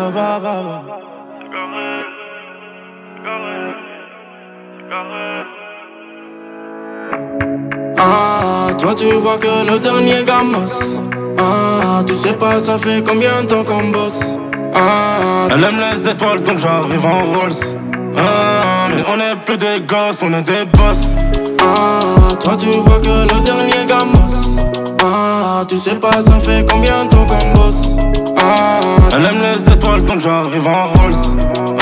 bah, bah. Ah, toi tu vois que le dernier gamas. Ah, tu sais pas ça fait combien de temps qu'on bosse. Ah, elle aime les étoiles donc j'arrive en Rolls. Ah, mais on est plus des gosses, on est des boss. Ah, toi tu vois que le dernier gamas. Ah, tu sais pas ça fait combien de temps qu'on bosse. Ah, elle aime les étoiles donc j'arrive en Rolls.